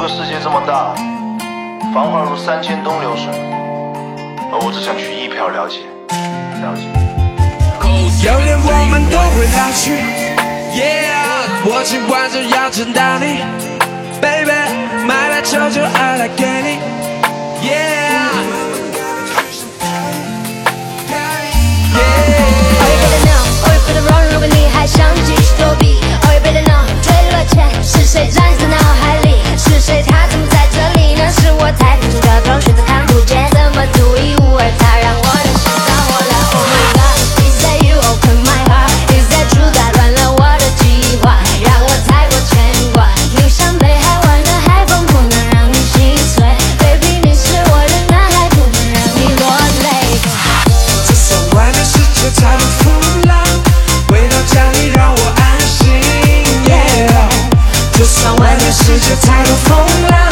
个世界这么大，繁华如3000东流水，而我只想去一瓢了解。 有天我们都会老去 ，Yeah， 我今晚就要见到你 ，Baby， 买了酒就爱来给你 ，Yeah。 如果你还想继续躲避 ，Oh you better know， 坠落前是谁站在脑海里？是谁？他怎么在这里呢？是我太天真的头，选择看不见，怎么独一无二？他让我的心着火了 ，Oh my God，Is that you open my heart？Is that true？ 打乱了我的计划，让我太过牵挂。你像北海湾的海风，不能让你心碎 ，Baby， 你是我的男孩，不能让你落泪。 这算外面世界太多风浪。回到家里让我安心 ，Yeah。就算外面世界太多风浪。